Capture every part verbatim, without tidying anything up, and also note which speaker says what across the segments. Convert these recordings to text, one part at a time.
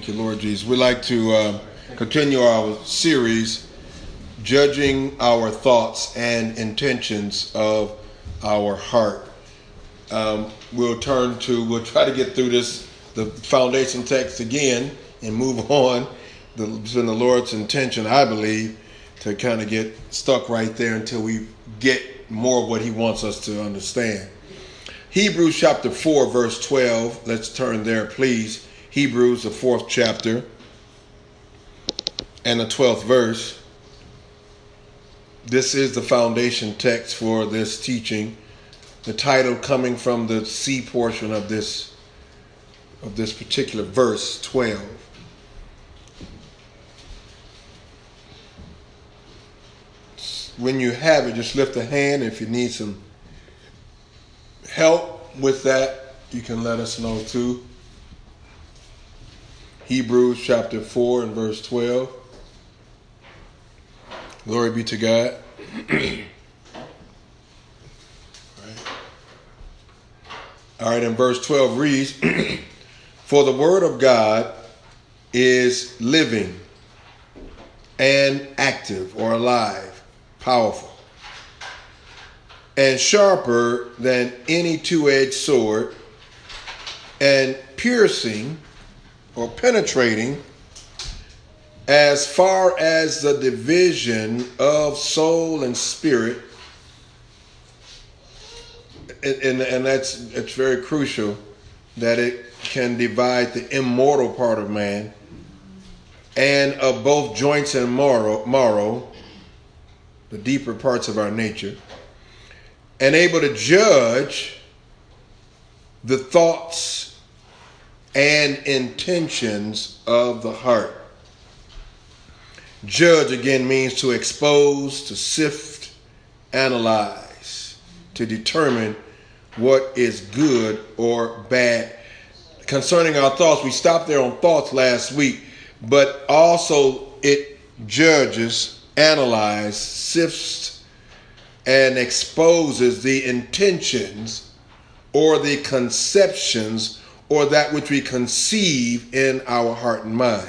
Speaker 1: Thank you, Lord Jesus. We'd like to uh, continue our series, Judging Our Thoughts and Intentions of Our Heart. Um, we'll turn to, we'll try to get through this, the foundation text again and move on. The, it's been the Lord's intention, I believe, to kind of get stuck right there until we get more of what he wants us to understand. Hebrews chapter four, verse twelve. Let's turn there, please. Hebrews, the fourth chapter, and the twelfth verse. This is the foundation text for this teaching. The title coming from the C portion of this of this particular verse, twelve. When you have it, just lift a hand. If you need some help with that, you can let us know too. Hebrews chapter four and verse twelve. Glory be to God. All right. All right, and verse twelve reads, For the word of God is living and active or alive, powerful, and sharper than any two-edged sword, and piercing or penetrating as far as the division of soul and spirit. And, and, and that's it's very crucial that it can divide the immortal part of man and of both joints and marrow, marrow, the deeper parts of our nature, and able to judge the thoughts and intentions of the heart. Judge again means to expose, to sift, analyze, to determine what is good or bad. Concerning our thoughts, we stopped there on thoughts last week, but also it judges, analyzes, sifts, and exposes the intentions or the conceptions or that which we conceive in our heart and mind.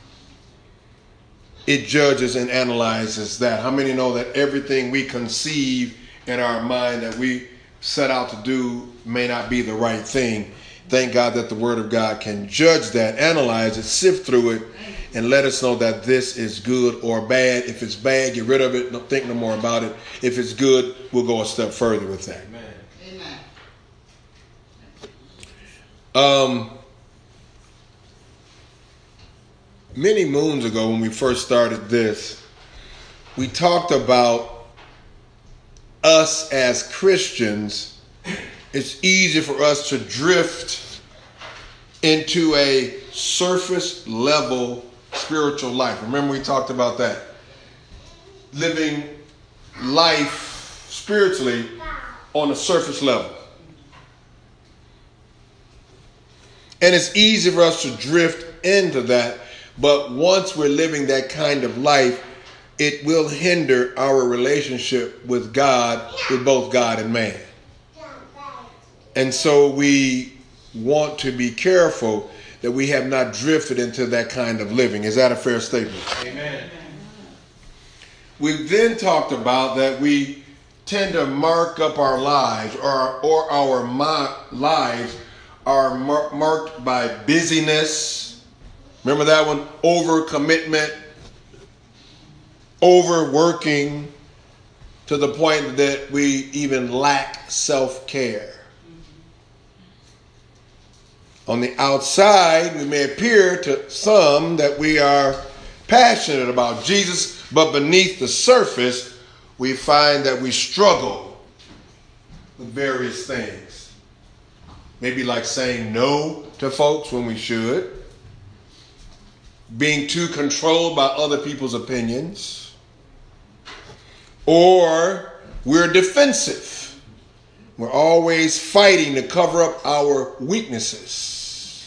Speaker 1: It judges and analyzes that. How many know that everything we conceive in our mind that we set out to do may not be the right thing? Thank God that the Word of God can judge that, analyze it, sift through it, and let us know that this is good or bad. If it's bad, get rid of it. Don't think no more about it. If it's good, we'll go a step further with that.
Speaker 2: Amen.
Speaker 1: Um, many moons ago when we first started this, we talked about us as Christians. It's easy for us to drift into a surface level spiritual life. Remember we talked about that. Living life spiritually on a surface level. And it's easy for us to drift into that, but once we're living that kind of life, it will hinder our relationship with God, with both God and man. And so we want to be careful that we have not drifted into that kind of living. Is that a fair statement?
Speaker 2: Amen.
Speaker 1: We then talked about that we tend to mark up our lives, or, or our ma- lives are mar- marked by busyness. Remember that one? Overcommitment, overworking, to the point that we even lack self-care. On the outside, we may appear to some that we are passionate about Jesus, but beneath the surface, we find that we struggle with various things. Maybe like saying no to folks when we should, being too controlled by other people's opinions, or we're defensive. We're always fighting to cover up our weaknesses.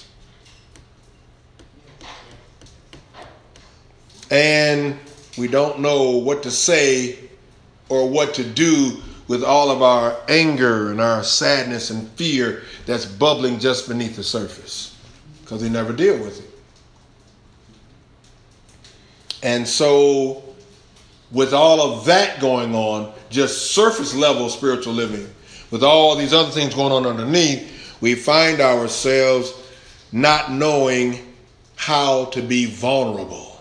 Speaker 1: And we don't know what to say or what to do with all of our anger and our sadness and fear that's bubbling just beneath the surface, because they never deal with it. And so with all of that going on, just surface level spiritual living, with all these other things going on underneath, we find ourselves not knowing how to be vulnerable.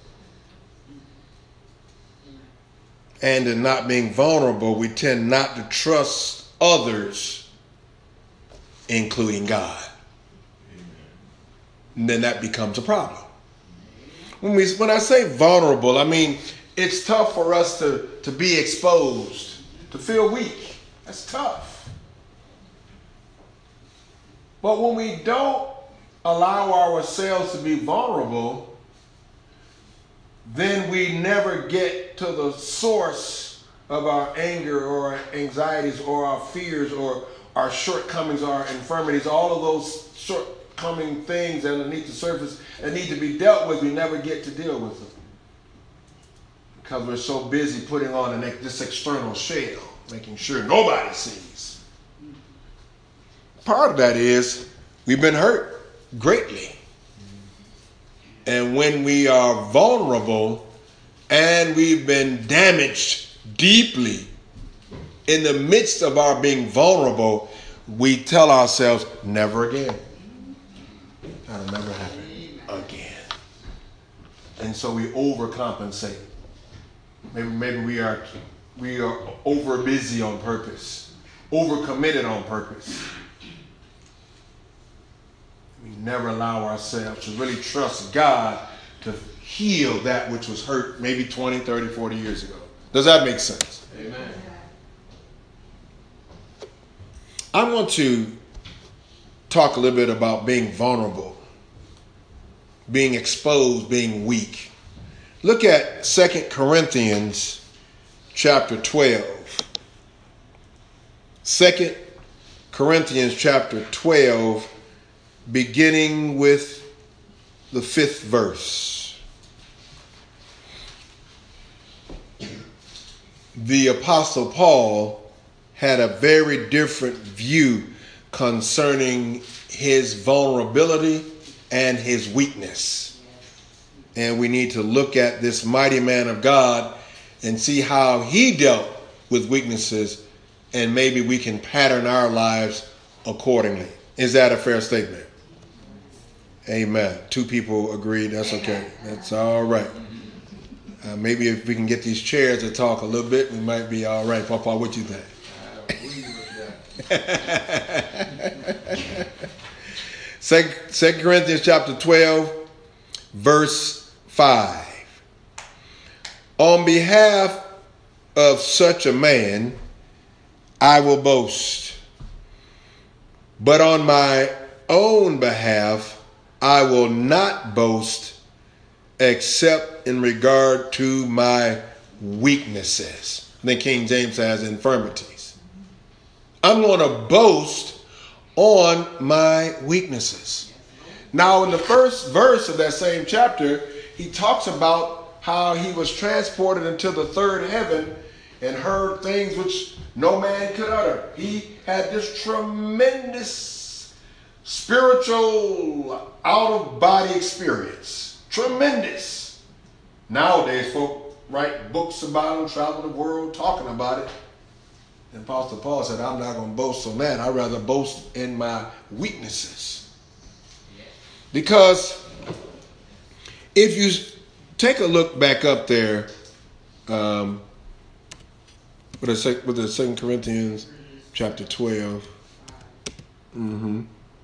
Speaker 1: And in not being vulnerable, we tend not to trust others, including God. And then that becomes a problem. When we, when I say vulnerable, I mean it's tough for us to, to be exposed, to feel weak. That's tough. But when we don't allow ourselves to be vulnerable, then we never get to the source of our anger or our anxieties or our fears or our shortcomings, our infirmities, all of those shortcoming things underneath the surface that need to be dealt with. We never get to deal with them because we're so busy putting on an, this external shell, making sure nobody sees. Part of that is we've been hurt greatly. And when we are vulnerable and we've been damaged deeply, in the midst of our being vulnerable, we tell ourselves, never again. That'll never happen again. And so we overcompensate. Maybe maybe we are we are over busy on purpose, overcommitted on purpose. We never allow ourselves to really trust God to heal that which was hurt maybe twenty, thirty, forty years ago. Does that make sense? Amen. I want to talk a little bit about being vulnerable, being exposed, being weak. Look at Second Corinthians chapter twelve. Second Corinthians chapter twelve, beginning with the fifth verse. The Apostle Paul had a very different view concerning his vulnerability and his weakness. And we need to look at this mighty man of God and see how he dealt with weaknesses, and maybe we can pattern our lives accordingly. Is that a fair statement? Amen. Two people agreed. That's okay. That's all right. Uh, maybe if we can get these chairs to talk a little bit, we might be all right. Papa, what you think? Second Corinthians chapter twelve, verse five. On behalf of such a man, I will boast. But on my own behalf, I will not boast except in regard to my weaknesses. I think King James has infirmities. I'm going to boast on my weaknesses. Now, in the first verse of that same chapter, he talks about how he was transported into the third heaven and heard things which no man could utter. He had this tremendous spiritual out-of-body experience. Tremendous. Nowadays, folk write books about him, travel the world talking about it. And Apostle Paul said, I'm not going to boast on that. I'd rather boast in my weaknesses. Because if you take a look back up there, um, with the, with the Second Corinthians chapter twelve. Mm-hmm.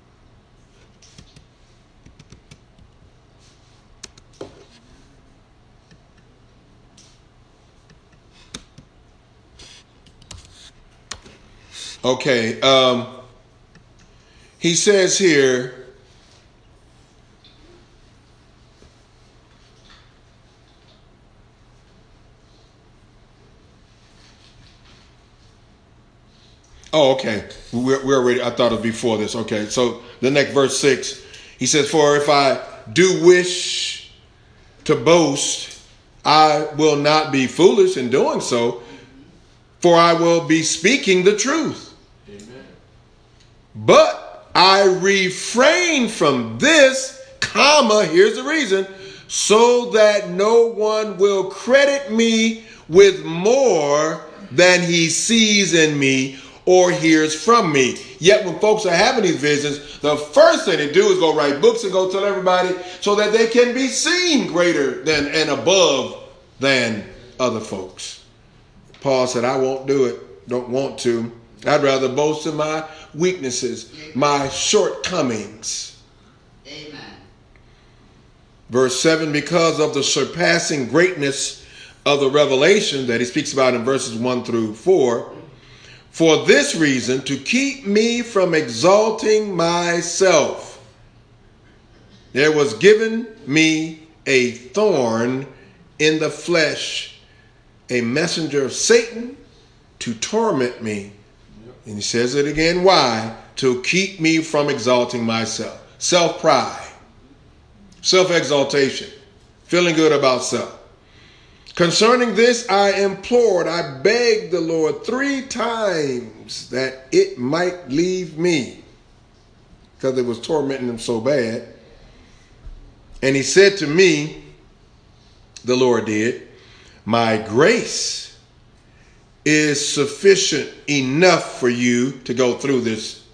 Speaker 1: Okay, um, he says here, oh, okay, we're, we're already, I thought it was before this. Okay, so the next verse six, he says, for if I do wish to boast, I will not be foolish in doing so, for I will be speaking the truth. But I refrain from this, comma, here's the reason, so that no one will credit me with more than he sees in me or hears from me. Yet when folks are having these visions, the first thing they do is go write books and go tell everybody so that they can be seen greater than and above than other folks. Paul said, I won't do it, don't want to. I'd rather boast in my weaknesses, my shortcomings.
Speaker 2: Amen.
Speaker 1: Verse seven, because of the surpassing greatness of the revelation that he speaks about in verses one through four, for this reason, to keep me from exalting myself, there was given me a thorn in the flesh, a messenger of Satan to torment me. And he says it again, why? To keep me from exalting myself. Self-pride, self-exaltation, feeling good about self. Concerning this, I implored, I begged the Lord three times that it might leave me, because it was tormenting him so bad. And he said to me, the Lord did, my grace is sufficient enough for you to go through this.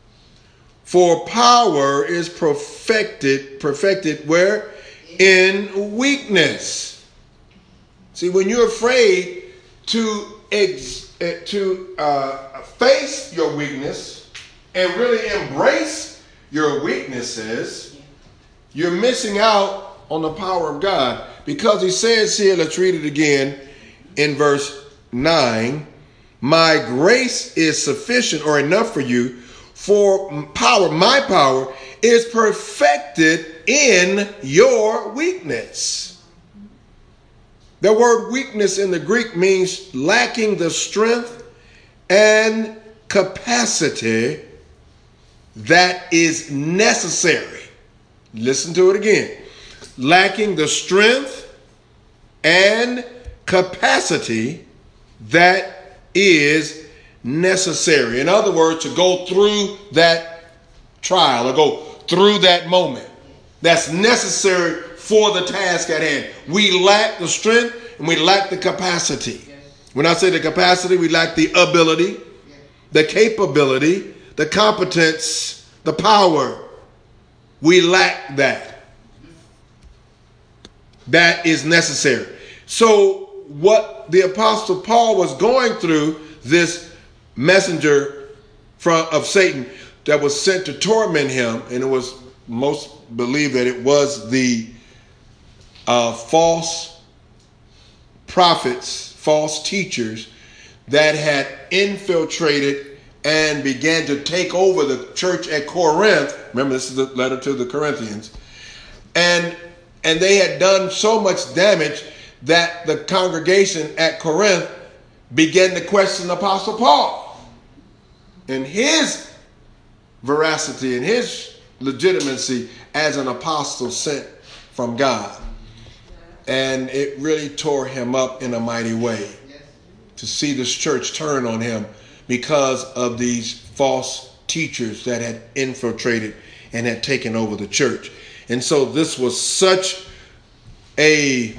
Speaker 1: For power is perfected, perfected where? In weakness. See, when you're afraid to ex, to uh, face your weakness and really embrace your weaknesses, you're missing out on the power of God. Because he says here, let's read it again in verse nine, my grace is sufficient or enough for you, for power, my power is perfected in your weakness. The word weakness in the Greek means lacking the strength and capacity that is necessary. Listen to it again. Lacking the strength and capacity that is necessary. In other words, to go through that trial or go through that moment that's necessary for the task at hand. We lack the strength and we lack the capacity. Yes. When I say the capacity, we lack the ability, yes, the capability, the competence, the power. We lack that. That is necessary. So what the Apostle Paul was going through, this messenger from of Satan that was sent to torment him, and it was most believe that it was the Uh, false prophets, false teachers that had infiltrated and began to take over the church at Corinth. Remember, this is the letter to the Corinthians. And, and they had done so much damage that the congregation at Corinth began to question the Apostle Paul and his veracity and his legitimacy as an apostle sent from God. And it really tore him up in a mighty way to see this church turn on him because of these false teachers that had infiltrated and had taken over the church. And so this was such a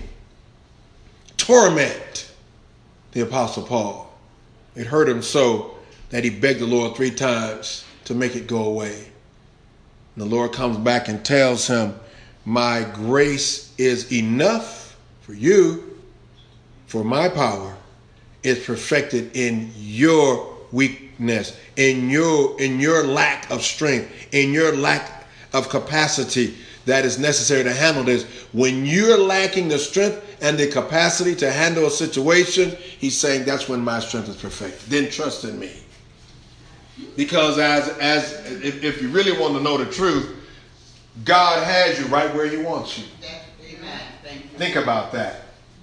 Speaker 1: torment, the Apostle Paul. It hurt him so that he begged the Lord three times to make it go away. And the Lord comes back and tells him, my grace is enough for you, for my power is perfected in your weakness, in your, in your lack of strength, in your lack of capacity that is necessary to handle this. When you're lacking the strength and the capacity to handle a situation, he's saying that's when my strength is perfected. Then trust in me. Because as, as if, if you really want to know the truth, God has you right where he wants you.
Speaker 2: Amen. Thank you.
Speaker 1: Think about that.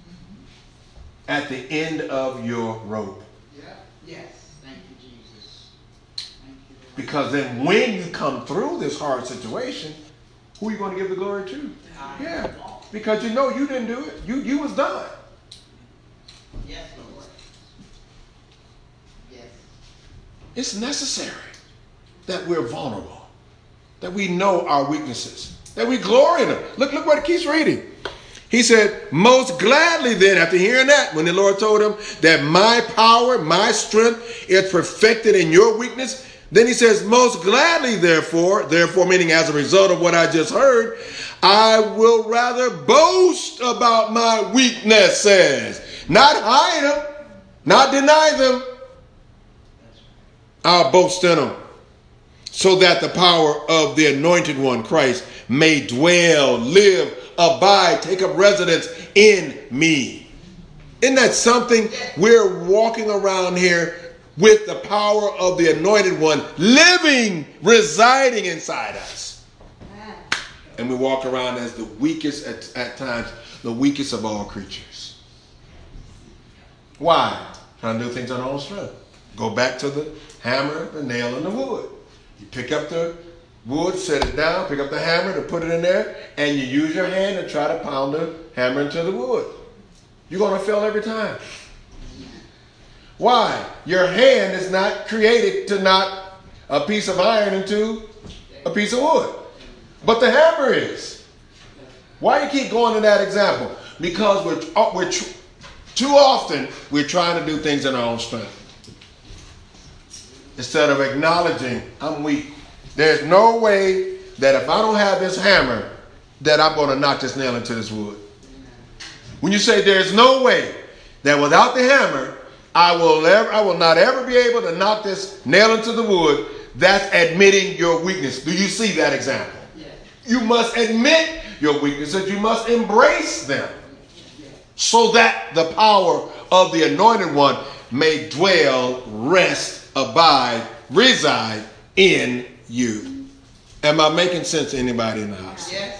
Speaker 1: At the end of your rope.
Speaker 2: Yeah. Yes. Thank you, Jesus. Thank you, Lord.
Speaker 1: Because then when you come through this hard situation, who are you going to give the glory to? Yeah. Because you know you didn't do it. You you was done.
Speaker 2: Yes, Lord. Yes.
Speaker 1: It's necessary that we're vulnerable, that we know our weaknesses, that we glory in them. Look, look what it keeps reading. He said, most gladly then, after hearing that, when the Lord told him that my power, my strength is perfected in your weakness, then he says, most gladly, therefore, therefore meaning as a result of what I just heard, I will rather boast about my weaknesses. Not hide them, not deny them. I'll boast in them, so that the power of the anointed one, Christ, may dwell, live, abide, take up residence in me. Isn't that something? We're walking around here with the power of the anointed one living, residing inside us. And we walk around as the weakest at, at times, the weakest of all creatures. Why? Trying to do things on our own strength. Go back to the hammer, the nail, and the wood. You pick up the wood, set it down, pick up the hammer to put it in there, and you use your hand to try to pound the hammer into the wood. You're going to fail every time. Why? Your hand is not created to knock a piece of iron into a piece of wood. But the hammer is. Why do you keep going to that example? Because we're, we're tr- too often we're trying to do things in our own strength. Instead of acknowledging I'm weak. There's no way that if I don't have this hammer that I'm going to knock this nail into this wood. When you say there's no way that without the hammer I will ever, I will not ever be able to knock this nail into the wood, that's admitting your weakness. Do you see that example? Yes. You must admit your weaknesses. You must embrace them so that the power of the anointed one may dwell, rest, abide, reside in you. Am I making sense to anybody in the house?
Speaker 2: Yes.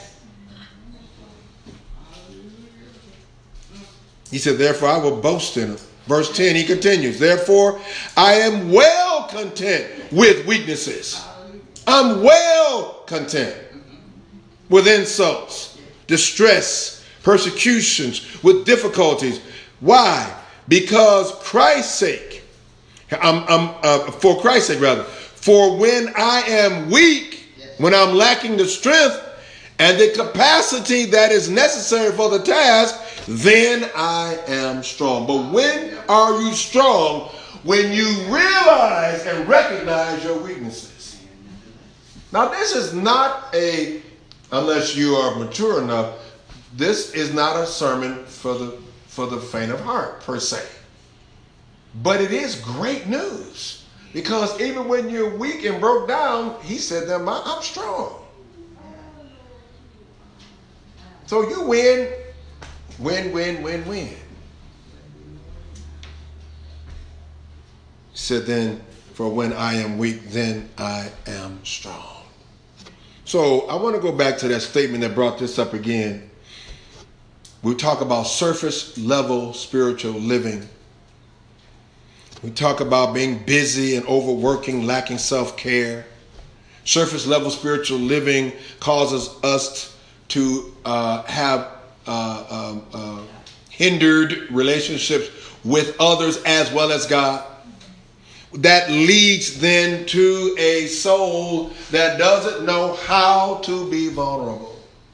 Speaker 1: He said, therefore I will boast in him. Verse ten, he continues, therefore I am well content with weaknesses. I'm well content with insults, distress, persecutions, with difficulties. Why? Because Christ's sake, I'm, I'm, uh, for Christ's sake rather, for when I am weak, when I'm lacking the strength and the capacity that is necessary for the task, then I am strong. But when are you strong? When you realize and recognize your weaknesses. Now this is not a, unless you are mature enough, this is not a sermon for the for the faint of heart per se. But it is great news. Because even when you're weak and broke down, he said that I'm strong. So you win, win, win, win, win. He said then, for when I am weak, then I am strong. So I want to go back to that statement that brought this up again. We talk about surface level spiritual living. We talk about being busy and overworking, lacking self-care. Surface level spiritual living causes us to uh, have uh, um, uh, hindered relationships with others as well as God. That leads then to a soul that doesn't know how to be vulnerable.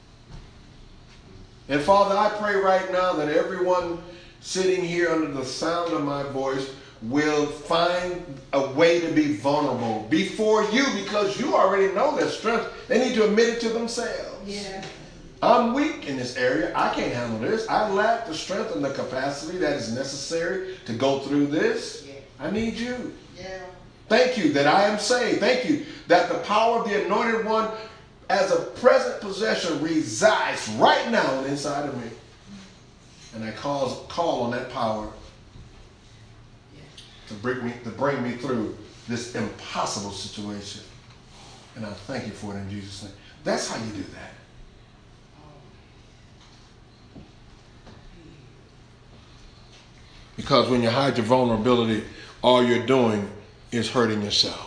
Speaker 1: And Father, I pray right now that everyone sitting here under the sound of my voice will find a way to be vulnerable before you, because you already know their strength. They need to admit it to themselves. Yeah. I'm weak in this area. I can't handle this. I lack the strength and the capacity that is necessary to go through this. Yeah. I need you. Yeah. Thank you that I am saved. Thank you that the power of the anointed one as a present possession resides right now inside of me. And I call, call on that power to bring me to bring me through this impossible situation. And I thank you for it in Jesus' name. That's how you do that. Because when you hide your vulnerability, all you're doing is hurting yourself.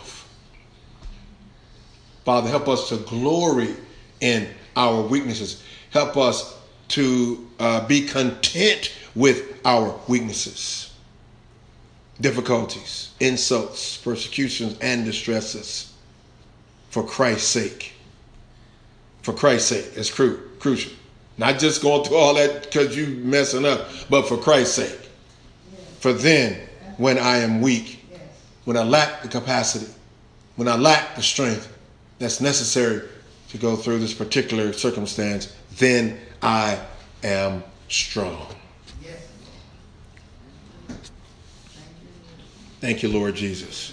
Speaker 1: Father, help us to glory in our weaknesses. Help us to uh, be content with our weaknesses, difficulties, insults, persecutions, and distresses. For Christ's sake. For Christ's sake. It's cru- crucial. Not just going through all that because you messing up, but for Christ's sake. For then, when I am weak, when I lack the capacity, when I lack the strength that's necessary to go through this particular circumstance, then I am strong. Thank you, Lord Jesus.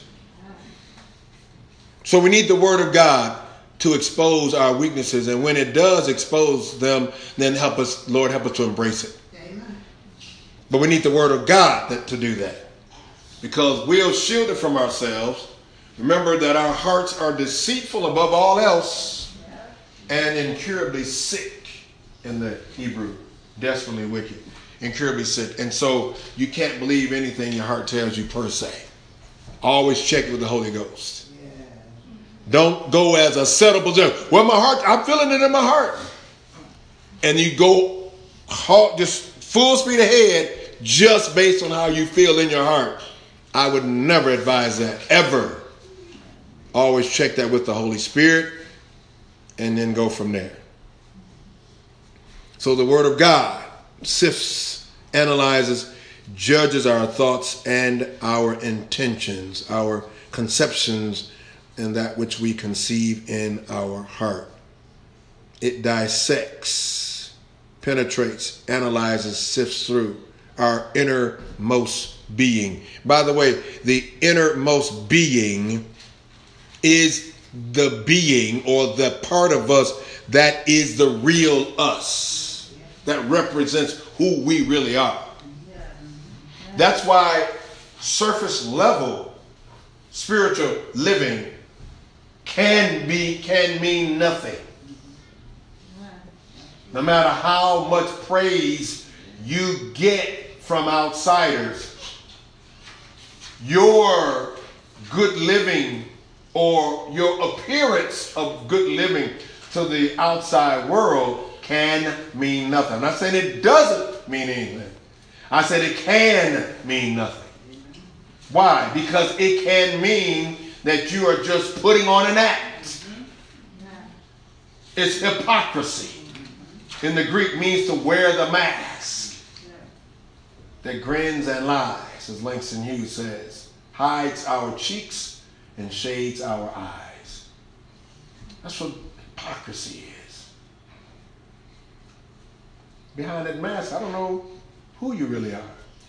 Speaker 1: So we need the Word of God to expose our weaknesses. And when it does expose them, then help us, Lord, help us to embrace it. Amen. But we need the Word of God that, to do that. Because we'll shield it from ourselves. Remember that our hearts are deceitful above all else and incurably sick in the Hebrew. Desperately wicked. Incurably sick. And so you can't believe anything your heart tells you per se. Always check with the Holy Ghost. Yeah. Don't go as a settled position. Well, my heart, I'm feeling it in my heart. And you go halt, just full speed ahead just based on how you feel in your heart. I would never advise that, ever. Always check that with the Holy Spirit and then go from there. So the Word of God sifts, analyzes, judges our thoughts and our intentions, our conceptions, and that which we conceive in our heart. It dissects, penetrates, analyzes, sifts through our innermost being. By the way, the innermost being is the being or the part of us that is the real us, that represents who we really are. That's why surface level spiritual living can be can mean nothing. No matter how much praise you get from outsiders, your good living or your appearance of good living to the outside world can mean nothing. I'm not saying it doesn't mean anything. I said it can mean nothing. Why? Because it can mean that you are just putting on an act. It's hypocrisy. In the Greek means to wear the mask that grins and lies, as Langston Hughes says, hides our cheeks and shades our eyes. That's what hypocrisy is. Behind that mask, I don't know who you really are.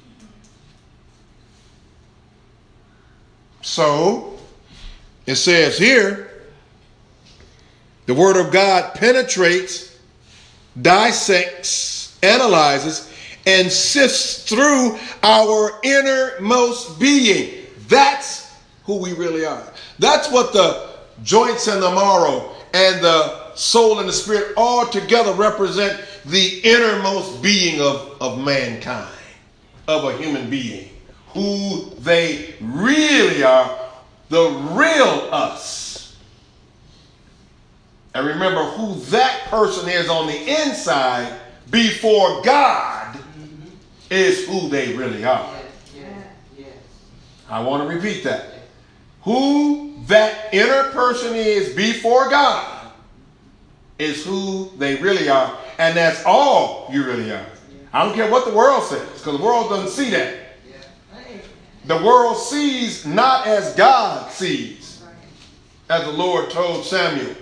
Speaker 1: So, it says here, the Word of God penetrates, dissects, analyzes, and sifts through our innermost being. That's who we really are. That's what the joints and the marrow and the soul and the spirit all together represent, the innermost being of, of mankind, of a human being, who they really are, the real us. And remember who that person is on the inside before God is who they really are. I want to repeat that. Who that inner person is before God is who they really are. And that's all you really are. I don't care what the world says, because the world doesn't see that. The world sees not as God sees, as the Lord told Samuel.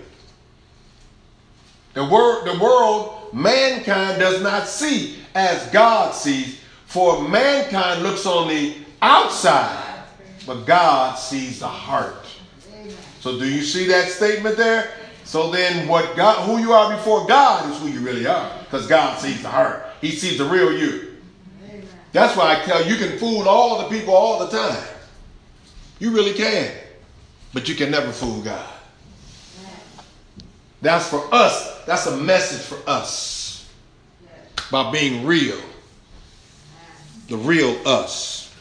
Speaker 1: The, wor- the world, mankind does not see as God sees, for mankind looks on the outside, but God sees the heart. So do you see that statement there? So then what God, who you are before God is who you really are, because God sees the heart. He sees the real you. That's why I tell you, you can fool all the people all the time. You really can. But you can never fool God. That's for us. That's a message for us. About being real. The real us.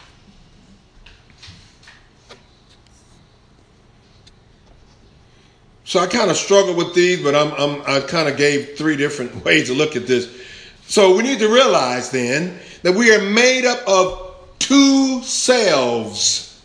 Speaker 1: So I kind of struggle with these, but I'm, I'm, I kind of gave three different ways to look at this. So we need to realize then that we are made up of two selves.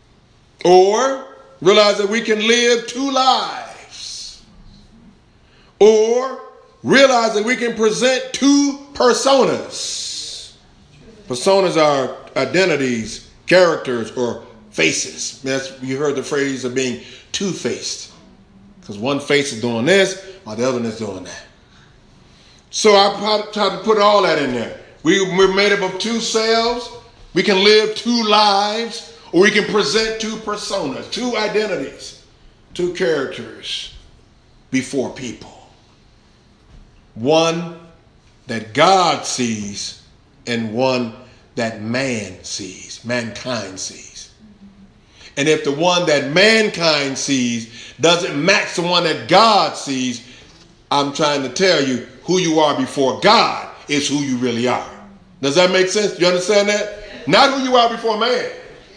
Speaker 1: Or realize that we can live two lives. or realizing we can present two personas. Personas are identities, characters, or faces. That's, you heard the phrase of being two-faced. Because one face is doing this, while the other one is doing that. So I tried to put all that in there. We, we're made up of two selves. We can live two lives, or we can present two personas, two identities, two characters before people. One that God sees and one that man sees, mankind sees. And if the one that mankind sees doesn't match the one that God sees, I'm trying to tell you who you are before God is who you really are. Does that make sense? Do you understand that? Not who you are before man.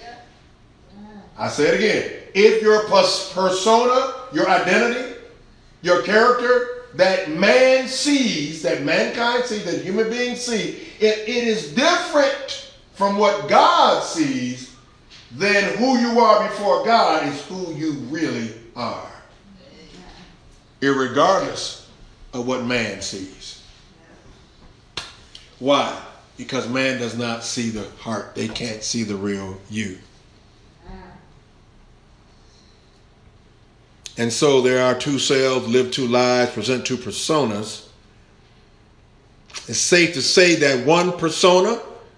Speaker 1: I say it again. If your persona, your identity, your character, that man sees, that mankind sees, that human beings see, it, it is different from what God sees, then who you are before God is who you really are. Irregardless of what man sees. Why? Because man does not see the heart. They can't see the real you. And so there are two selves, live two lives, present two personas. It's safe to say that one persona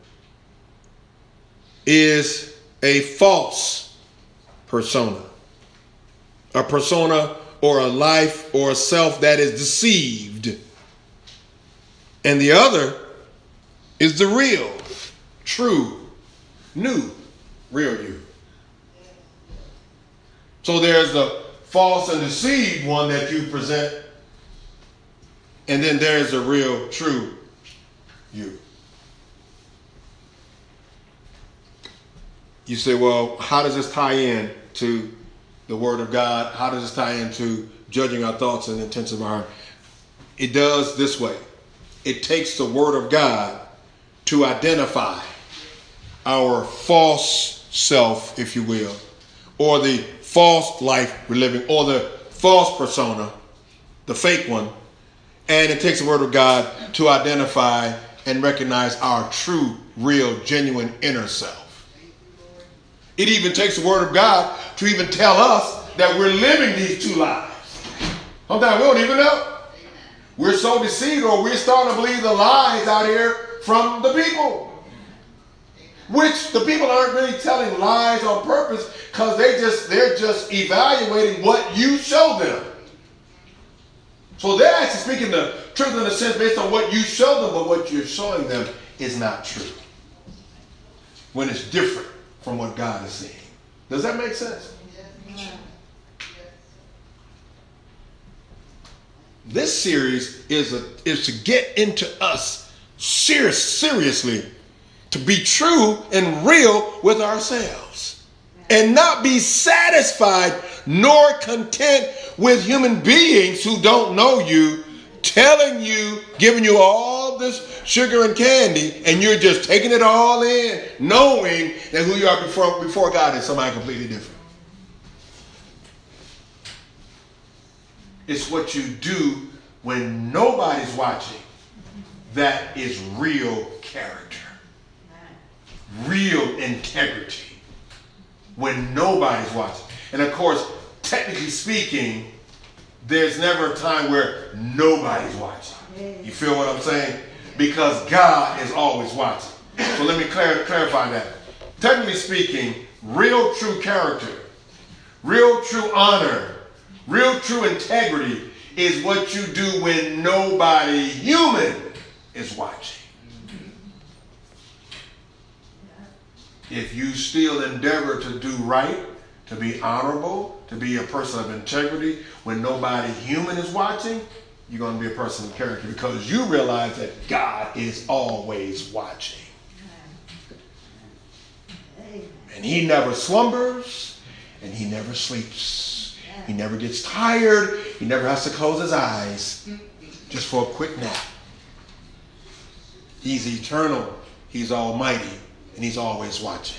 Speaker 1: is a false persona. A persona or a life or a self that is deceived. And the other is the real, true, new, real you. So there's the false and deceived one that you present, and then there's the real, true you. You say, well, how does this tie in to the Word of God? How does this tie into judging our thoughts and intents of our heart? It does this way. It takes the Word of God to identify our false self, if you will, or the false life we're living, or the false persona, the fake one. And it takes the Word of God to identify and recognize our true, real, genuine inner self. It even takes the Word of God to even tell us that we're living these two lives. Sometimes we don't even know. We're so deceived, or we're starting to believe the lies out here from the people. Which the people aren't really telling lies on purpose, because they just they're just evaluating what you show them. So they're actually speaking the truth in a sense based on what you show them, but what you're showing them is not true. When it's different from what God is saying. Does that make sense? This series is a, is to get into us serious, seriously, to be true and real with ourselves, and not be satisfied nor content with human beings who don't know you, telling you, giving you all this sugar and candy, and you're just taking it all in, knowing that who you are before, before God is somebody completely different. It's what you do when nobody's watching that is real character, real integrity, when nobody's watching. And of course, technically speaking, there's never a time where nobody's watching. You feel what I'm saying? Because God is always watching. So let me clar- clarify that. Technically speaking, real true character, real true honor, real true integrity is what you do when nobody human is watching. If you still endeavor to do right, to be honorable, to be a person of integrity, when nobody human is watching, you're going to be a person of character, because you realize that God is always watching. And he never slumbers, and he never sleeps. He never gets tired. He never has to close his eyes just for a quick nap. He's eternal. He's almighty. And he's always watching.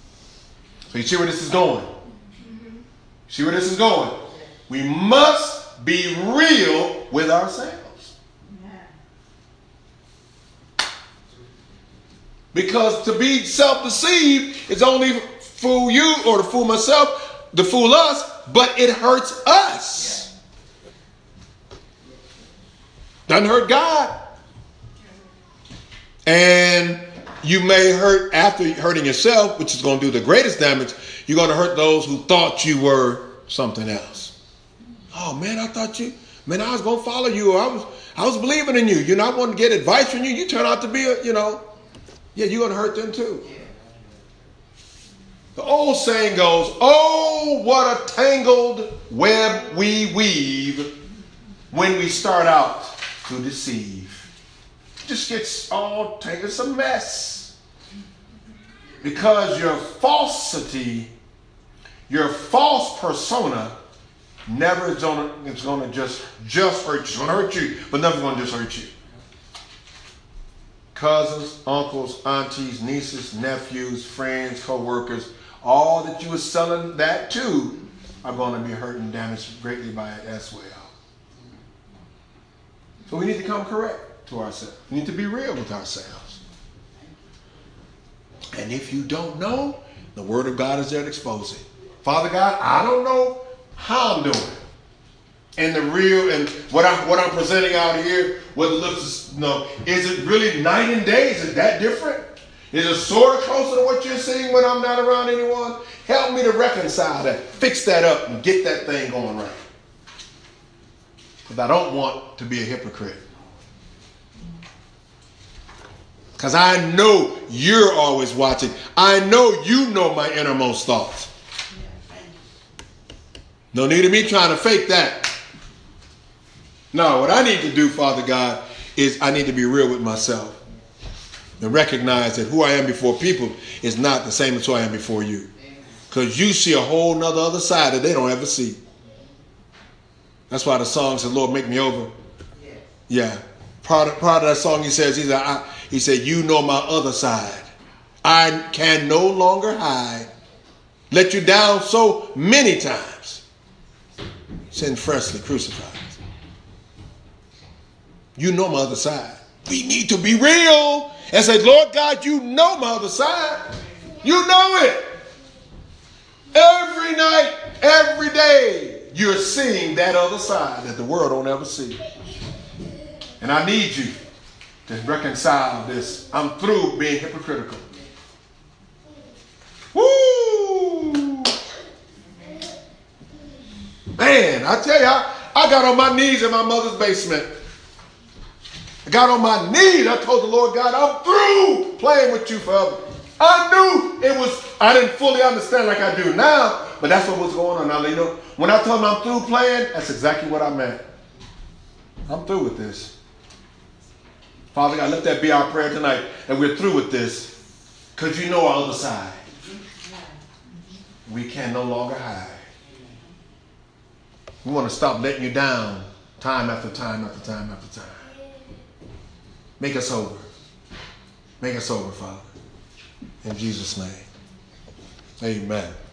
Speaker 1: So you see where this is going? See where this is going? We must be real with ourselves. Because to be self-deceived is only fool you or to fool myself, to fool us, but it hurts us. Doesn't hurt God. And you may hurt after hurting yourself, which is going to do the greatest damage. You're going to hurt those who thought you were something else. Oh man, I thought you, man, I was going to follow you. Or I was, I was believing in you. You know, I wanted to get advice from you. You turn out to be a, you know, yeah, you're going to hurt them too. The old saying goes, oh, what a tangled web we weave when we start out to deceive. It just gets all tangled. It's a mess. Because your falsity, your false persona never is gonna, it's going to just, just hurt you. It's going to hurt you, but never going to just hurt you. Cousins, uncles, aunties, nieces, nephews, friends, co-workers, all that you were selling that to are going to be hurt and damaged greatly by it as well. So we need to come correct to ourselves. We need to be real with ourselves. And if you don't know, the Word of God is there to expose it. Father God, I don't know how I'm doing. And the real, and what, I, what I'm presenting out here, what it looks, you know, is it really night and day? Is it that different? Is it sort of closer to what you're seeing when I'm not around anyone? Help me to reconcile that, fix that up, and get that thing going right. Because I don't want to be a hypocrite. Because I know you're always watching. I know you know my innermost thoughts. No need of me trying to fake that. No, what I need to do, Father God, is I need to be real with myself. And recognize that who I am before people is not the same as who I am before you. Because you see a whole nother other side that they don't ever see. That's why the song said, Lord, make me over. Yeah. Part of, part of that song he says, he said, I, he said, you know my other side. I can no longer hide. Let you down so many times. Sin freshly crucified. You know my other side. We need to be real and say, Lord God, you know my other side. You know it. Every night, every day, you're seeing that other side that the world don't ever see. And I need you to reconcile this. I'm through being hypocritical. Woo! Man, I tell you, I, I got on my knees in my mother's basement. I got on my knees. I told the Lord God, I'm through playing with you forever. I knew it was, I didn't fully understand like I do now, but that's what was going on. Now, you know, when I told him I'm through playing, that's exactly what I meant. I'm through with this. Father God, let that be our prayer tonight, that we're through with this, because you know our other side. We can no longer hide. We want to stop letting you down time after time after time after time. Make us over. Make us over, Father. In Jesus' name. Amen.